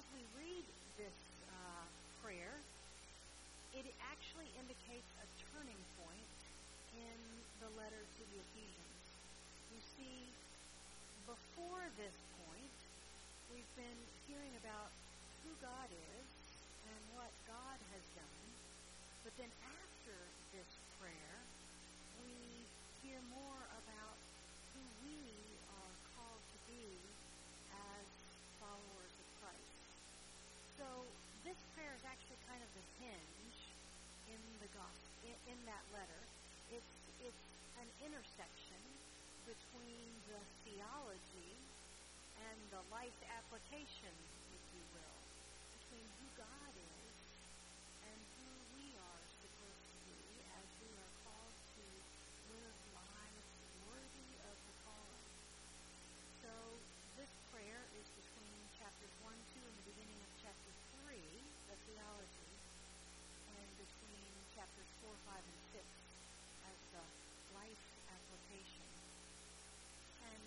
as we read this prayer, it actually indicates a turning point in the letter to the Ephesians. You see, before this point, we've been hearing about who God is and what God has done. But then after this prayer, we hear more about who we are called to be as followers of Christ. So this prayer is actually kind of the hinge in the gospel, in that letter. It's an intersection between the theology and the life application, if you will, between who God is and who we are supposed to be as we are called to live lives worthy of the calling. So this prayer is between chapters 1, 2, and the beginning of chapter 3, the theology, and between chapters 4, 5, and 6 as the life application. And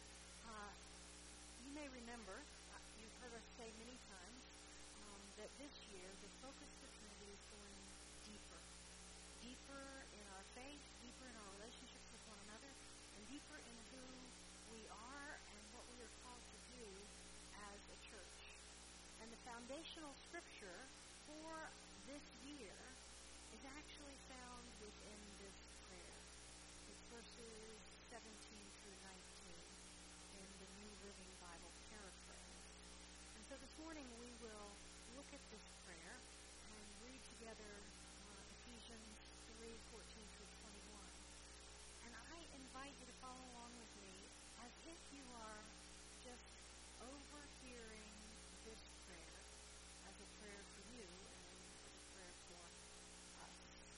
you may remember, you've heard us say many times, that this year the focus of Trinity is going deeper. Deeper in our faith, deeper in our relationships with one another, and deeper in who we are and what we are called to do as a church. And the foundational scripture for this year is actually found within this prayer. It's verses 17 through 19 in the New Living Bible paraphrase. And so this morning we will look at this prayer and read together Ephesians 3:14 through 21. And I invite you to follow along with me as if you are just overhearing this prayer as a prayer for you and as a prayer for us.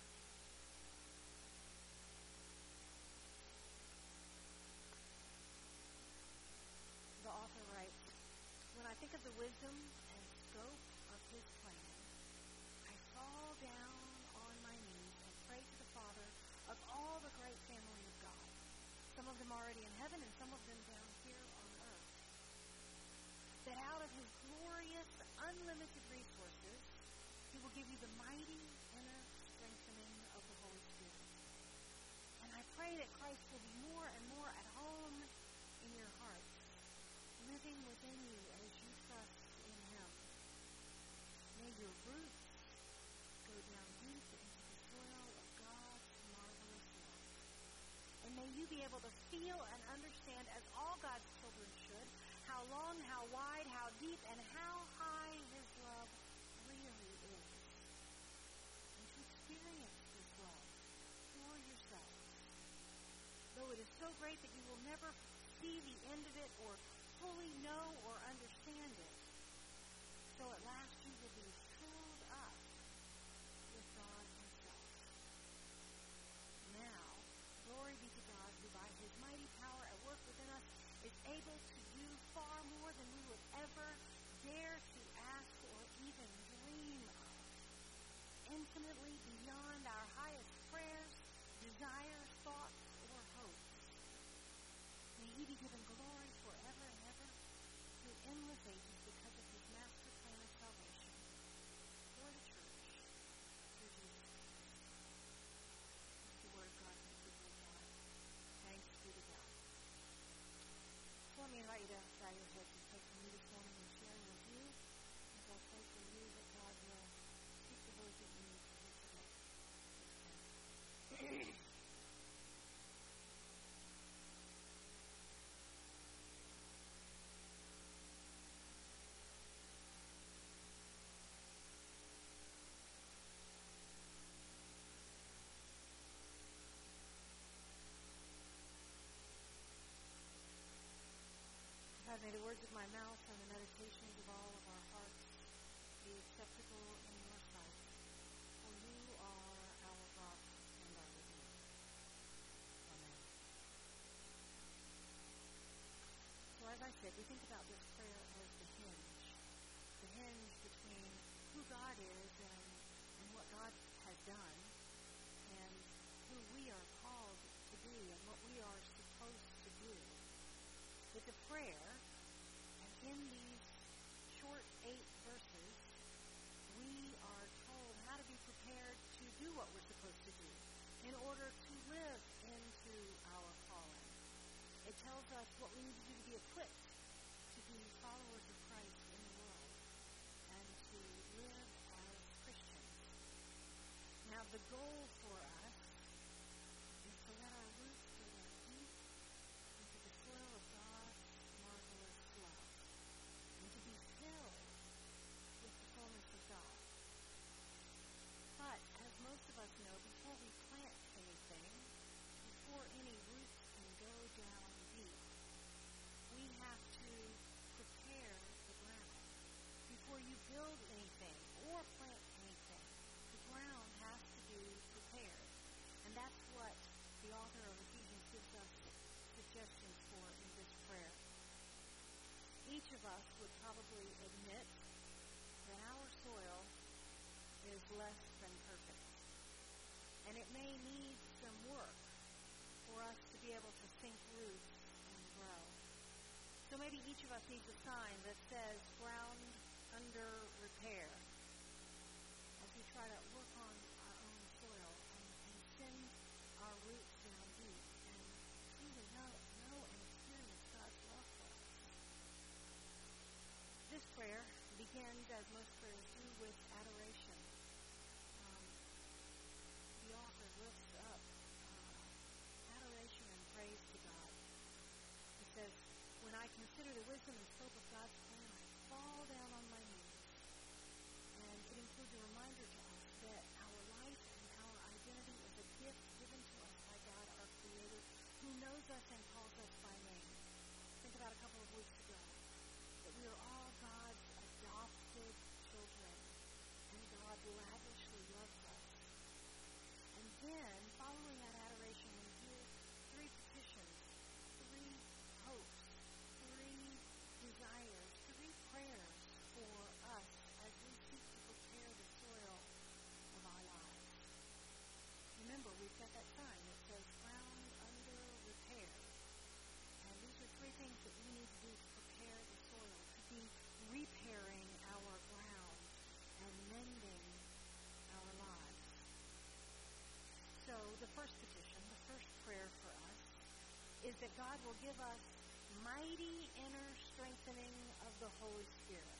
The author writes, "When I think of the wisdom and scope of his plan, I fall down on my knees and pray to the Father of all the great family of God, some of them already in heaven and some of them down here on earth, that out of his glorious, unlimited resources, he will give you the mighty inner strengthening of the Holy Spirit. And I pray that Christ will be more and more at home in your hearts, living within you as you trust in him. May your roots go down deep into the soil of God's marvelous love. And may you be able to feel and understand, as all God's children should, how long, how wide, how deep, and how high his love really is. And to experience this love for yourselves. Though it is so great that you will never see the end of it or fully know or understand it, so at last you will be filled up with God himself. Now, glory be to God, who by his mighty power at work within us is able to do far more than we would ever dare to ask or even dream of, infinitely beyond our highest prayers, desires, thoughts, or hopes. May he be given glory forever and ever through endless ages because of his master plan of salvation for the church through Jesus Christ." That's the word of God from the people of God. Thanks be to God. So let me invite you to bow your heads and pray for me this morning and sharing with you as I pray for you that God will speak the words that you need to hear today. God, may the words of my mouth and the meditations of all of our hearts be acceptable in your sight, for you are our rock and our Redeemer. Amen. So as I said, we think about this prayer as the hinge between who God is and what God has done, and who we are called to be and what we are supposed to do. With the prayer, and in these short 8 It tells us what we need to do to be equipped to be followers of Christ in the world and to live as Christians. Now, the goal for us is to let our roots go down deep into the soil of God's marvelous love and to be filled with the fullness of God. But, as most of us know, before we plant anything, before any roots can go down deep, we have to prepare the ground. Before you build anything or plant anything, the ground has to be prepared. And that's what the author of Ephesians gives us suggestions for in this prayer. Each of us would probably admit that our soil is less than perfect. And it may need some work for us to be able to sink roots and grow. So maybe each of us needs a sign that says ground under repair as we try to work on our own soil and send our roots down deep and truly know and experience God's love for us. This prayer begins, as most prayers do, with adoration. The author lifts up adoration and praise to God. He says, when I consider the wisdom and scope of God's plan, I fall down on my knees. And it includes a reminder to us that our life and our identity is a gift given to us by God, our Creator, who knows us and calls us by name. Think about a couple of weeks ago, that we are all God's adopted children, and God lavishly loves us. And then, following that adoration, we hear three petitions, three hopes, three desires, three prayers for us as we seek to prepare the soil of our lives. Remember, we've got that sign that says ground under repair. And these are three things that we need to do to prepare the soil, to be repairing our ground and mending our lives. So the first petition, the first prayer for us, is that God will give us mighty inner strengthening of the Holy Spirit.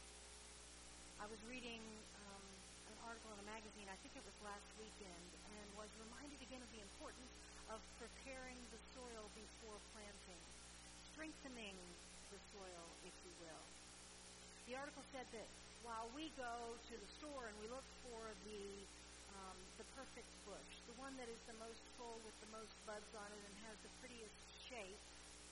I was reading an article in a magazine, I think it was last weekend, and was reminded again of the importance of preparing the soil before planting, strengthening the soil, if you will. The article said that while we go to the store and we look for the perfect bush, the one that is the most full with the most buds on it and has the prettiest shape,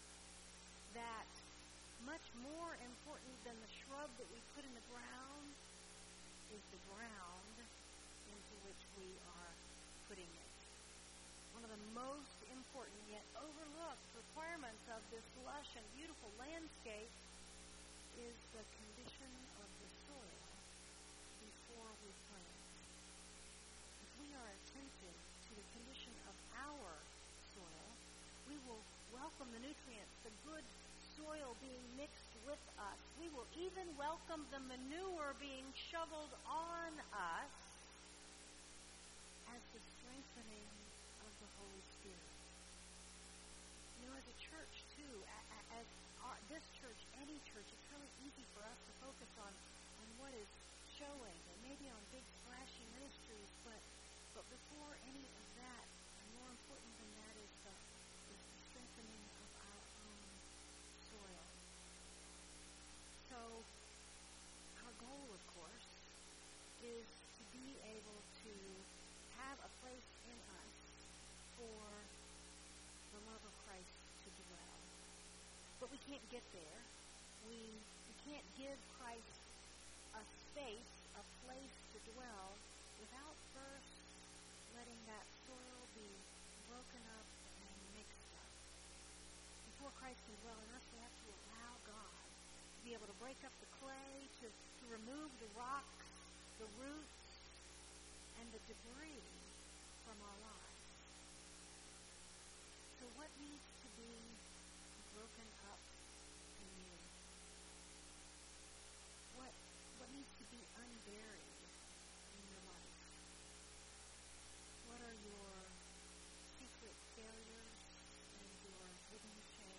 that much more important than the shrub that we put in the ground is the ground into which we are putting it. One of the most important yet overlooked requirements of this lush and beautiful landscape is the condition of the soil before we plant. If we are attentive to the condition of our soil, we will welcome the nutrients, the good soil being mixed with us. We will even welcome the manure being shoveled on us as the strengthening of the Holy Spirit. You know, as a church, too, this church, any church, it's really easy for us to focus on what is showing, and maybe on big, flashy ministries, but before any of that, and more important than that, is the strengthening of our own soil. So, our goal, of course, is to be able to have a place in us for the love of Christ to dwell. But we can't get there. We can't give Christ a space, a place to dwell, without first letting that soil be broken up and mixed up. Before Christ can dwell in us, we have to allow God to be able to break up the clay, to remove the rocks, the roots, and the debris from our lives. So what needs to be broken up in you? What needs to be unburied in your life? What are your secret failures and your hidden shame?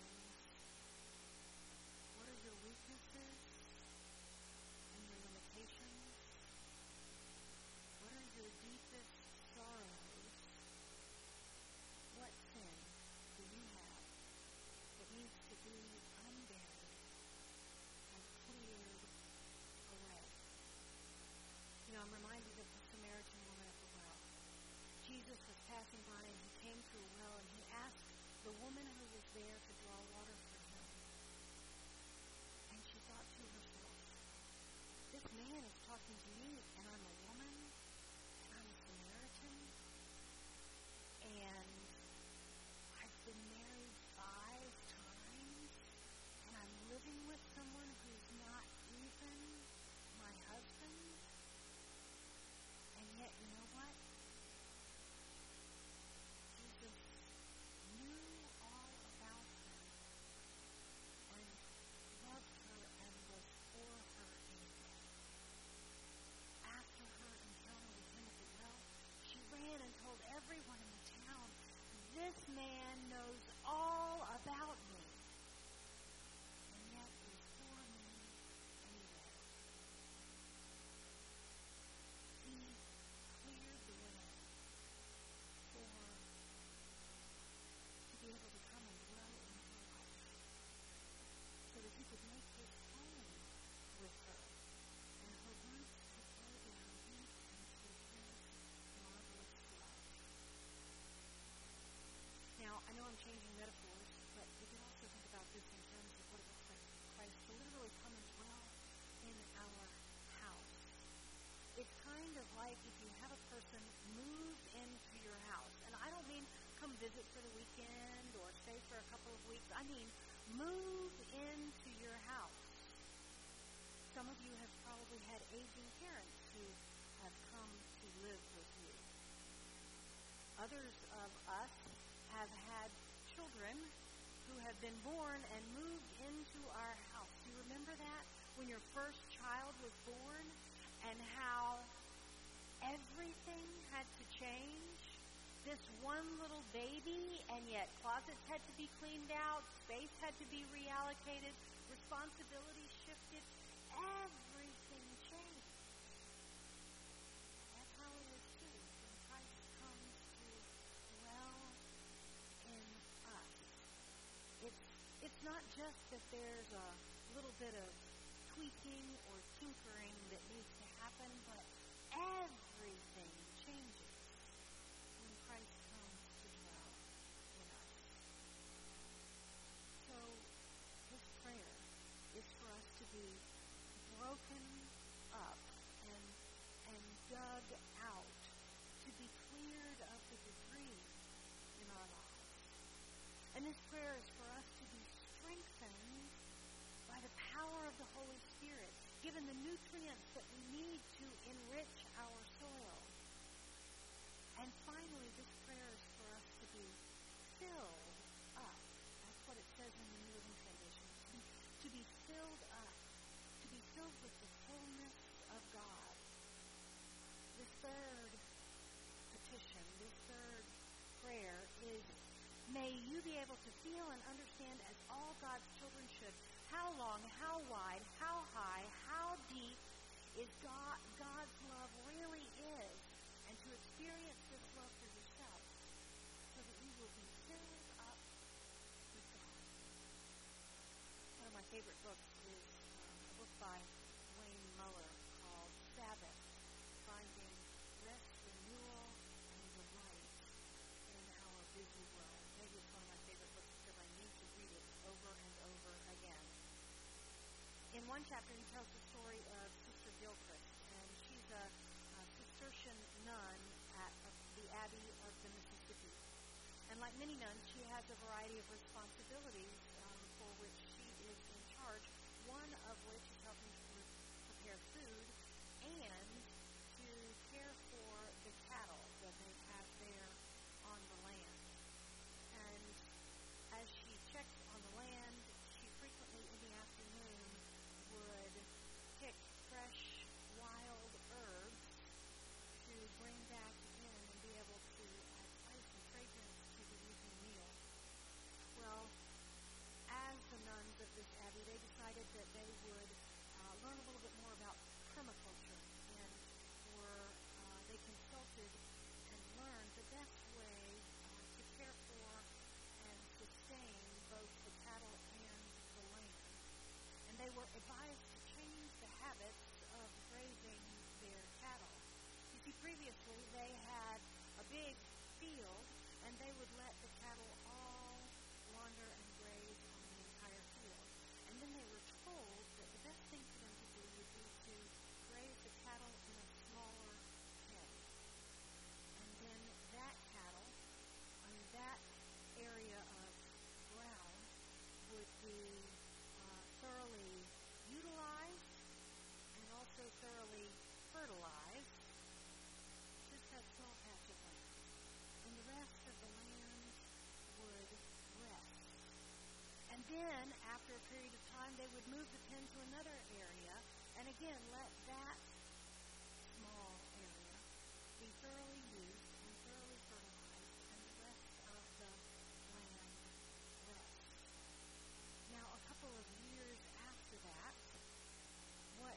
visit for the weekend or stay for a couple of weeks. I mean, move into your house. Some of you have probably had aging parents who have come to live with you. Others of us have had children who have been born and moved into our house. Do you remember that? When your first child was born and how everything had to change? This one little baby, and yet closets had to be cleaned out, space had to be reallocated, responsibilities shifted, everything changed. That's how it is too when Christ comes to dwell in us. It's not just that there's a little bit of tweaking or tinkering that needs to happen, but everything changes when Christ comes to dwell in us. So his prayer is for us to be broken up and dug out, to be cleared of the debris in our lives. And this prayer is for us to be strengthened by the power of the Holy Spirit, given the nutrients that we need to enrich our soil. And finally, this prayer is for us to be filled up. That's what it says in the New Living Translation. To be filled up. To be filled with the fullness of God. This third petition, this third prayer is, may you be able to feel and understand as all God's children should how long, how wide, how high, how deep is God's love really is, and to experience this love for yourself so that you will be filled up with God. One of my favorite books is a book by Wayne Muller called Sabbath, Finding Rest, Renewal, and Delight in Our Busy World. Maybe it's one of my favorite books because I need to read it over and over again. In one chapter, he tells the story of Sister Gilchrist, and she's a Cistercian nun at the Abbey of the Mississippi. And like many nuns, she has a variety of responsibilities for which she is in charge, one of which is helping to prepare food and to care for the cattle that they have there on the land. And as she checks on the land, she frequently in the afternoon would pick fresh, wild herbs to bring back in and be able to add spice and fragrance to the evening meal. Well, as the nuns of this abbey, they decided that they would learn a little bit more about permaculture, and they consulted and learned the best way to care for and sustain both the cattle and the land. And they were advised to change the habits of grazing their cattle. You see, previously they had a big field, and they would let the cattle all wander and graze on the entire field. And then they were told that the best thing for them to do would be to graze the cattle in a smaller pen. And then that cattle, that area of ground would be thoroughly utilized and also thoroughly fertilized, just that small patch of land. And the rest of the land would rest. And then, after a period of time, they would move the pen to another area, and again, let that small area be thoroughly used and thoroughly fertilized, and the rest of the land rest. Now, a couple of years after that, what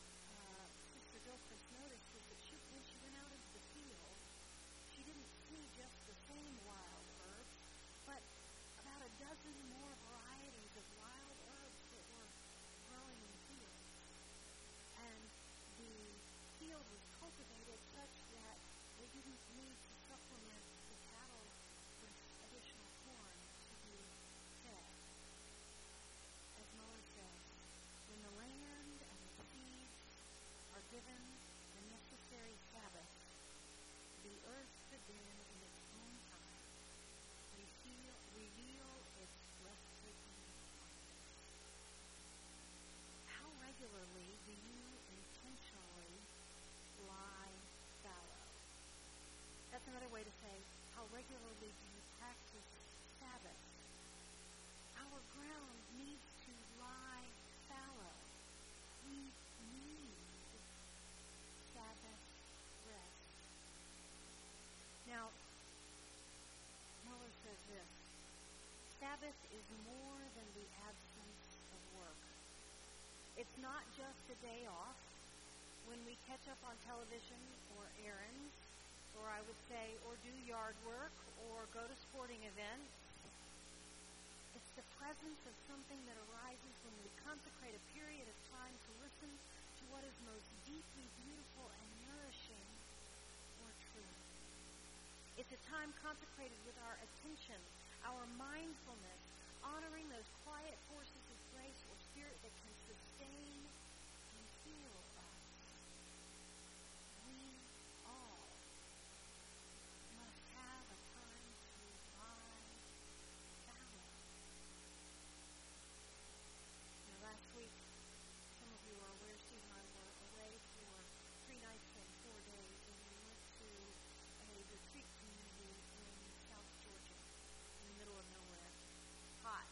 Sister Gilchrist noticed was that when she went out into the field, she didn't see just the same wild herbs, but about a dozen more varieties of wild herbs that were growing in the field. And the field was cultivated such that they didn't need to supplement the cattle with additional corn to be fed. As Muller says, when the land and the seeds are given the necessary Sabbath, the earth could then, in its own time, our ground needs to lie fallow. We need Sabbath rest. Now, Miller says this: Sabbath is more than the absence of work. It's not just a day off when we catch up on television or errands, or I would say, or do yard work, or go to sporting events. It's the presence of something that arises when we consecrate a period of time to listen to what is most deeply beautiful and nourishing or true. It's a time consecrated with our attention, our mindfulness, honoring those quiet forces of grace or spirit that can sustain and heal us. We all must have a time to lie fallow. Last week, some of you are aware, Steve and I were away for 3 nights and 4 days, and we went to a retreat community in South Georgia, in the middle of nowhere. Hot.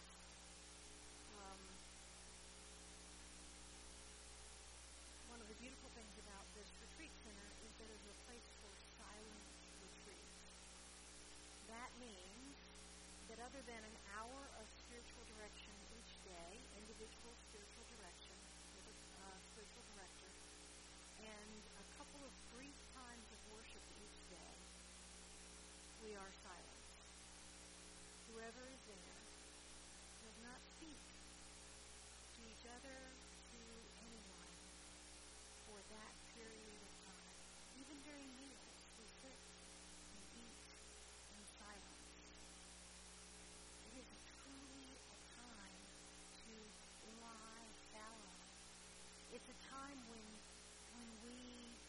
One of the beautiful things about this retreat center is that it's a place for silent retreats. That means that other than an hour of spiritual direction each day, individual spiritual direction with a spiritual director, and a couple of brief times of worship each day, we are silent. Whoever is there does not speak to each other, to anyone, for that period of time. Even during meals, we sit and eat in silence. It is truly a time to lie fallow. It's a time when we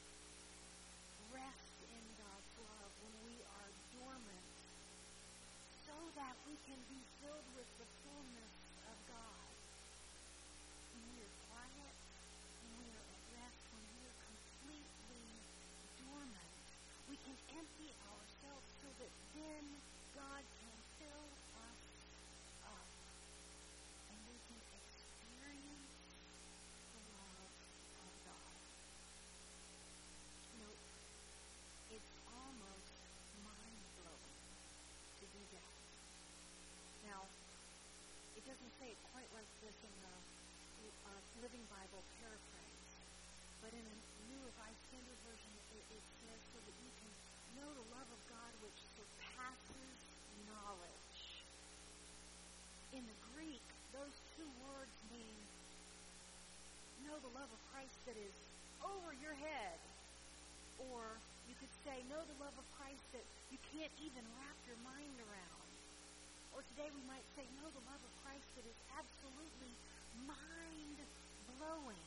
rest in God's love, when we are dormant, so that we can be filled with the fullness of God. When we are quiet, when we are at rest, when we are completely dormant, we can empty ourselves so that then God can fill us up, and we can experience the love of God. You know, it's almost mind-blowing to do that. Now, it doesn't say it quite like this in the Living Bible paraphrase, but in a New Revised Standard Version, it says so that you can know the love of God which surpasses knowledge. In the Greek, those two words mean know the love of Christ that is over your head, or you could say know the love of Christ that you can't even wrap your mind around. Or today we might say know the love of Christ that is absolutely mind-blowing.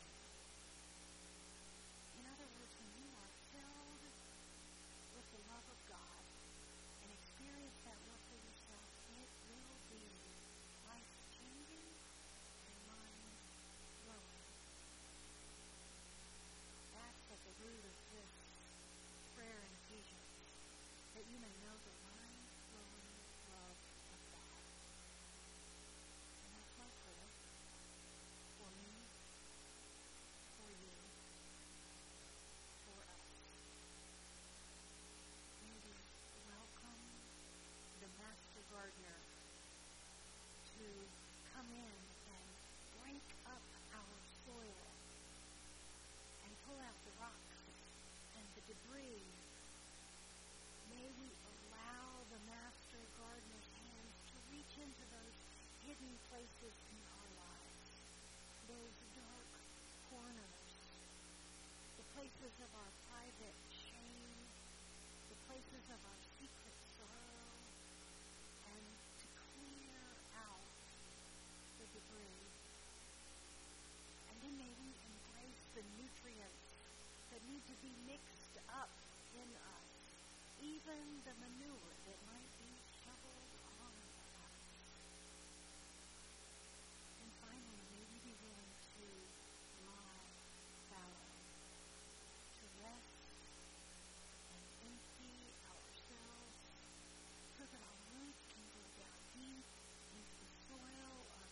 In other words, when you are filled with the love of God and experience that love for yourself, it will be life-changing and mind-blowing. That's at the root of this prayer in Ephesians, that you may know the mind-blowing love of God. And that's my prayer for me, for you, for us. May we welcome the Master Gardener to come in and break up our soil and pull out the rocks and the debris. May we allow the Master Gardener's hands to reach into those hidden places in our lives, those dark corners, the places of our private shame, the places of our secret sorrow, and to clear out the debris. And then may we embrace the nutrients that need to be mixed up in us, even the manure that might be shoveled on us. And finally, may we be willing to lie fallow, to rest and empty ourselves so that our roots can go down deep into the soil of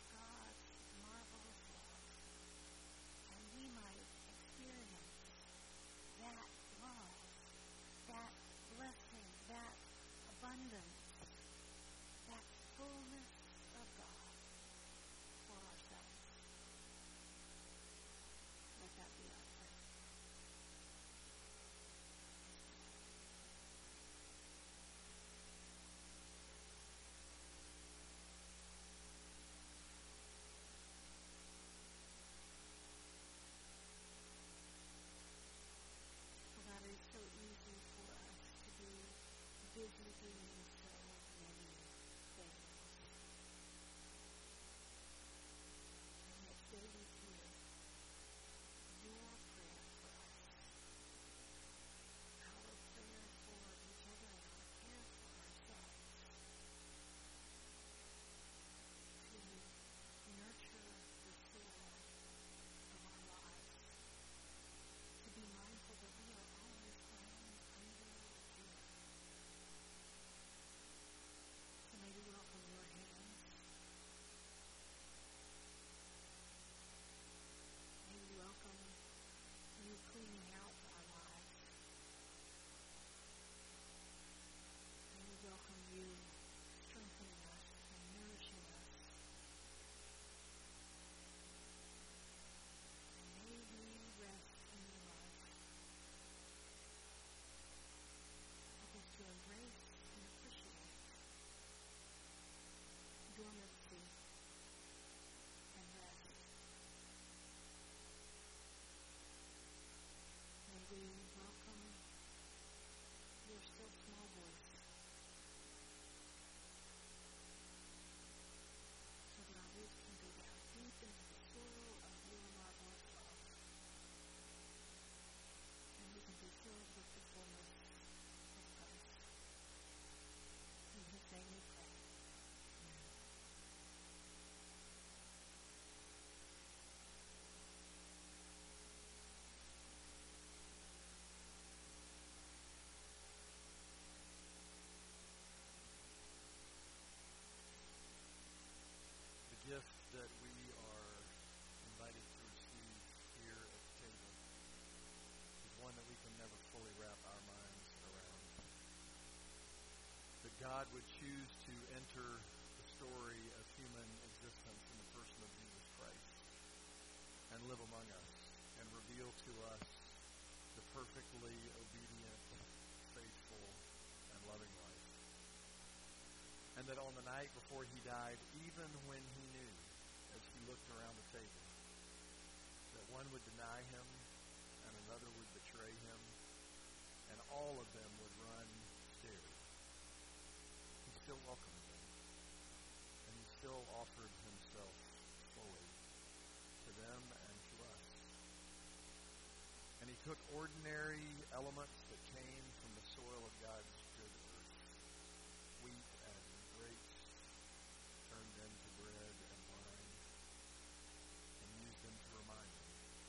God would choose to enter the story of human existence in the person of Jesus Christ and live among us and reveal to us the perfectly obedient, faithful, and loving life. And that on the night before he died, even when he knew, as he looked around the table, that one would deny him and another would betray him, and all of them would run scared, he still welcomed them. And he still offered himself fully to them and to us. And he took ordinary elements that came from the soil of God's good earth, wheat and grapes turned into bread and wine, and used them to remind them.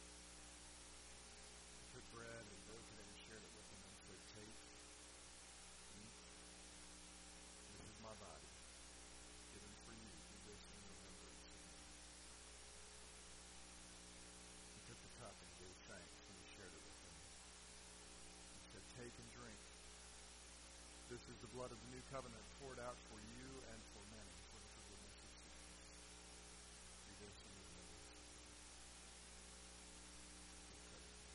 He took bread and broke it and shared it with them and said, "Take, eat, this is my body, given for you. Do this in remembrance of me." He took the cup and gave thanks, and he shared it with them. He said, "Take and drink. This is the blood of the new covenant poured out for you and for many for the forgiveness of sins. Do this in remembrance of me." Let's pray.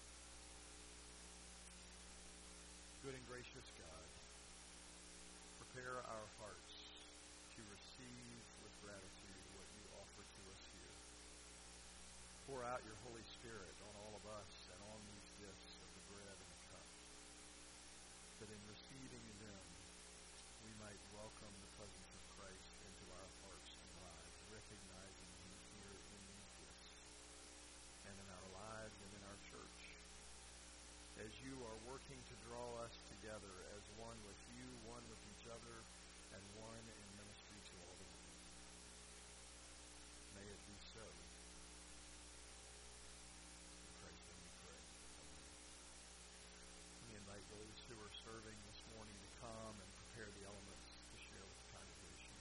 Good and gracious God, prepare our hearts to receive with gratitude what you offer to us here. Pour out your Holy Spirit on all of us and on these gifts of the bread and the cup, that in receiving them we might welcome the presence of Christ into our hearts and lives, recognizing him here in these gifts and in our lives and in our church. As you are working to draw us together as one with you, one with each other, and one in ministry to all the world. May it be so. In Christ's name we pray. Amen. Let me invite those who are serving this morning to come and prepare the elements to share with the congregation.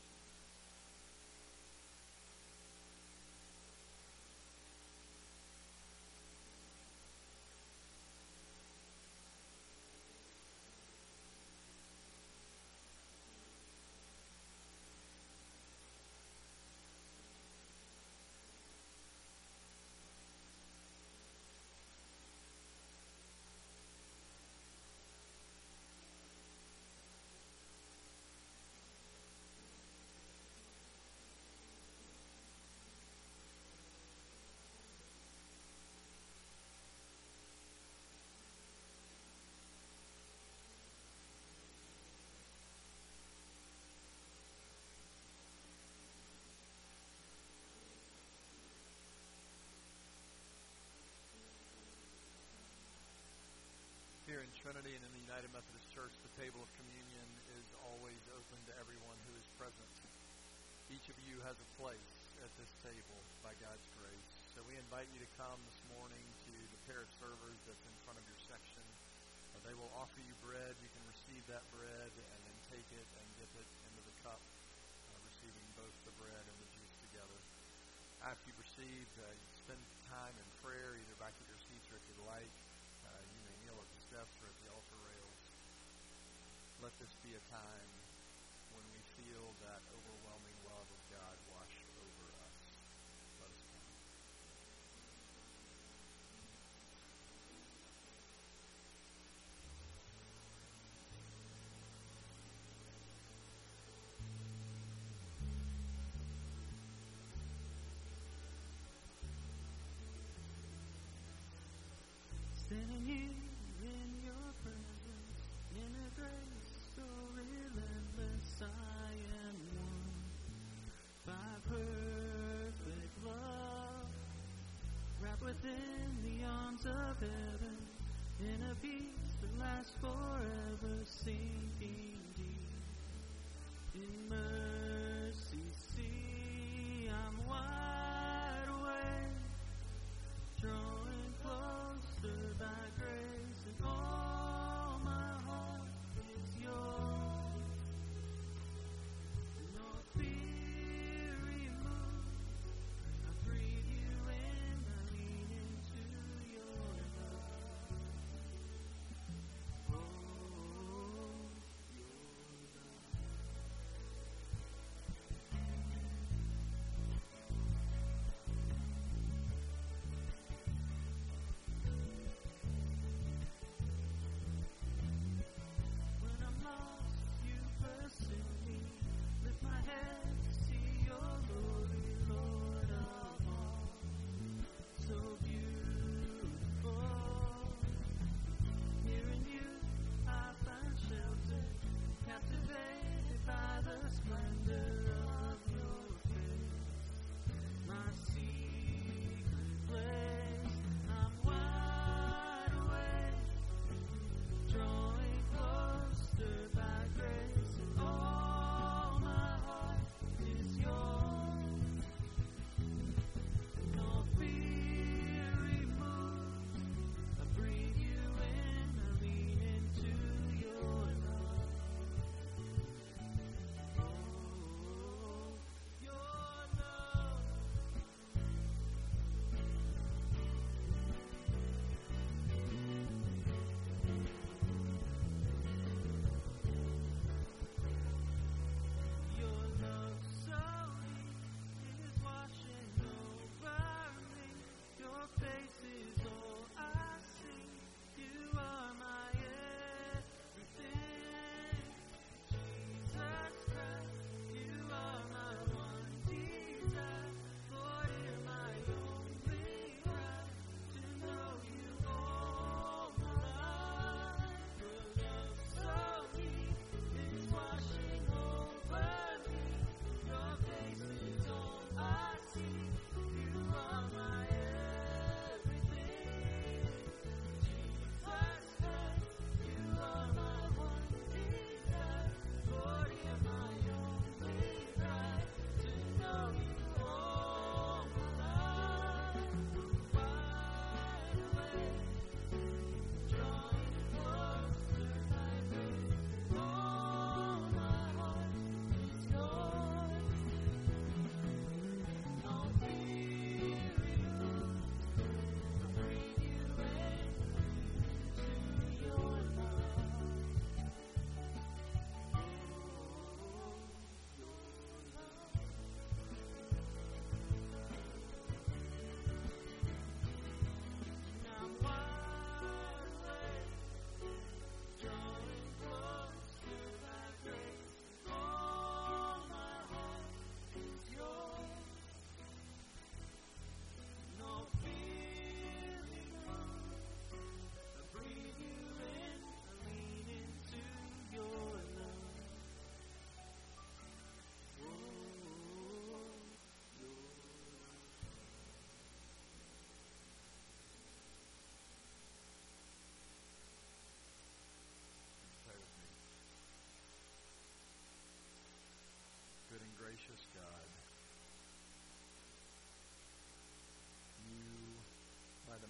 Here in Trinity and in the United Methodist Church, the table of communion is always open to everyone who is present. Each of you has a place at this table by God's grace. So we invite you to come this morning to the pair of servers that's in front of your section. They will offer you bread. You can receive that bread and then take it and dip it into the cup, receiving both the bread and the juice together. After you've received, you spend time in prayer, either back at your seats or if you'd like. You may kneel at the steps or at the altar rails. Let this be a time when we feel that overwhelming love of God wash over us. Let us come. Standing here in your presence, in a grace so relentless, I am won by perfect love, wrapped within the arms of heaven, in a peace that lasts forever, sinking deep in mercy. See, I'm wide awake, drawing closer by grace, and all my heart is yours. No fear removed, I breathe you in, I lean into your love. Oh, your love.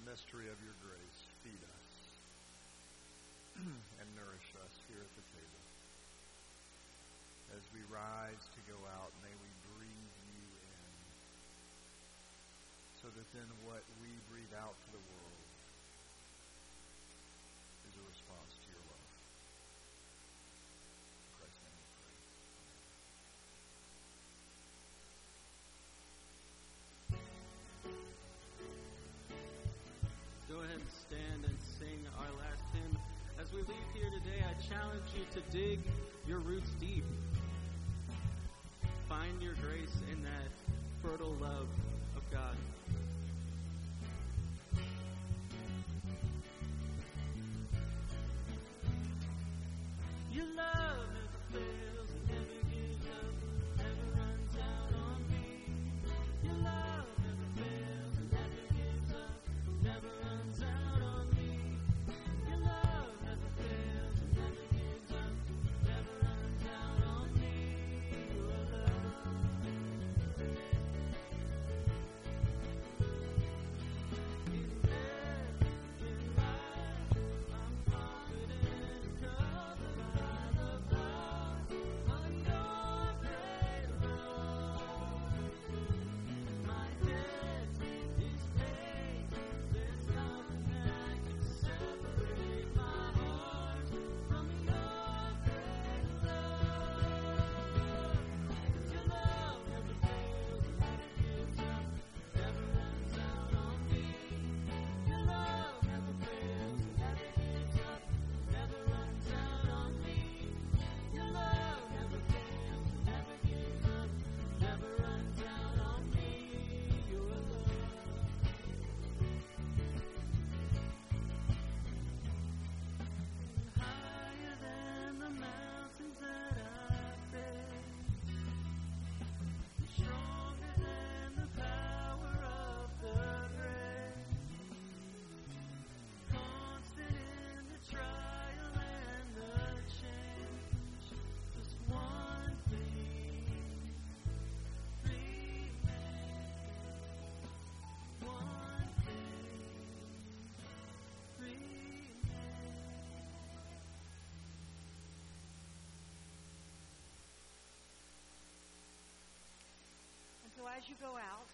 mystery of your grace, feed us and nourish us here at the table. As we rise to go out, may we breathe you in, so that then what we breathe out to the world is a response to your love. In Christ's name we pray. Go ahead and stand and sing our last hymn. As we leave here today, I challenge you to dig your roots deep. Find your grace in that fertile love of God. Your love never fails and never gives up, never runs out on me. Your love never fails and never gives up, never runs out on me. Your love never fails and never gives up, never runs out on me. Your love. In death, in life, I'm confident, covered by the blood of your great love. My debt is paid. There's nothing that can separate my heart from your great love. Your love never fails and never gives up, never runs out on me. Your love never fails and never gives up, never runs out on me. Your love never fails and never gives up, never runs out on me. Your love. Higher than the mountains that I face, stronger than the power of the grave, constant in the trial and the change. Just one thing remains. One thing remains. And so as you go out,